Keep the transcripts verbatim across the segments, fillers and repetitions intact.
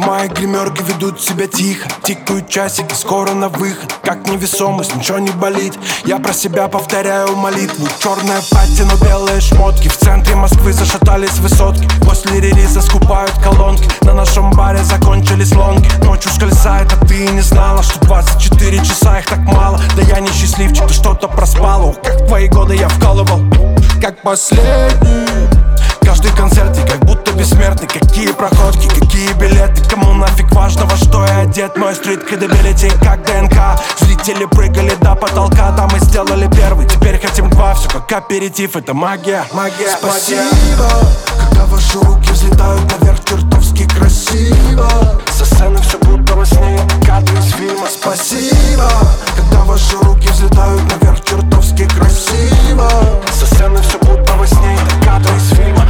моей гримерке ведут себя тихо. Тикают часики, скоро на выход. Как невесомость, ничего не болит. Я про себя повторяю молитву. Черная патина, белые шмотки. В центре Москвы зашатались высотки. После релиза скупают колонки. На нашем баре закончились лонги. Ночь ускользает, а ты и не знала, что двадцать четыре часа их так мало. Да я не счастливчик, ты что-то проспала. Ох, как в твои годы я вкалывал, как последний. Каждый концерт я как будто бессмертный. Какие проходки, какие билеты. Кому нафиг важно, во что я одет. Мой стрит кредабилити как ДНК. Зрители прыгали до потолка. Да, мы сделали первый, теперь хотим два. Все как аперитив, это магия, магия. Спасибо, когда ваши руки взлетают наверх, чертовски красиво. Со сцены все будто во сне, кадры из фильма. Спасибо, когда ваши руки взлетают наверх, чертовски красиво. Со сцены все будто во сне, кадры из фильма.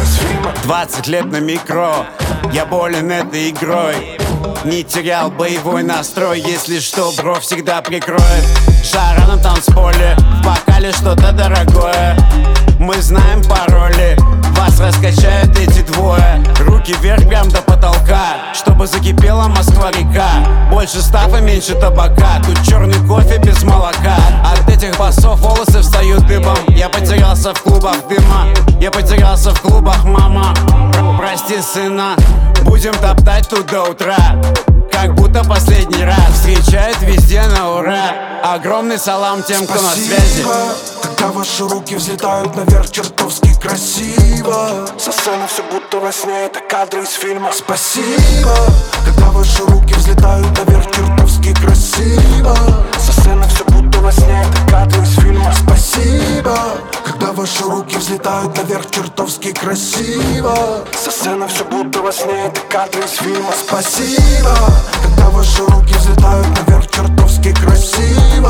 Двадцать лет на микро, я болен этой игрой. Не терял боевой настрой, если что, бро всегда прикроет. Жара на танцполе, в бокале что-то дорогое. Мы знаем пароли, вас раскачают эти двое. Руки вверх прям до потолка, чтобы закипела Москва-река. Больше стафа, меньше табака, тут черный кофе без молока. От этих басов волосы встают дыбом. Я потерялся в клубах дыма, я потерялся в клубах, мама. Прости, сына, будем топтать тут до утра. Как будто последний раз встречают везде на ура. Огромный салам тем, кто на связи. Когда ваши руки взлетают наверх, чертовски красиво. Со сцены все будто во сне, это кадры из фильма. Спасибо, когда ваши руки взлетают наверх, чертовски красиво. Со сцены все будто во сне, это кадры из фильма. Спасибо, когда ваши руки взлетают наверх, чертовски красиво. Со сцены все будто во сне, это кадры из фильма. Спасибо, когда ваши руки взлетают наверх, чертовски красиво.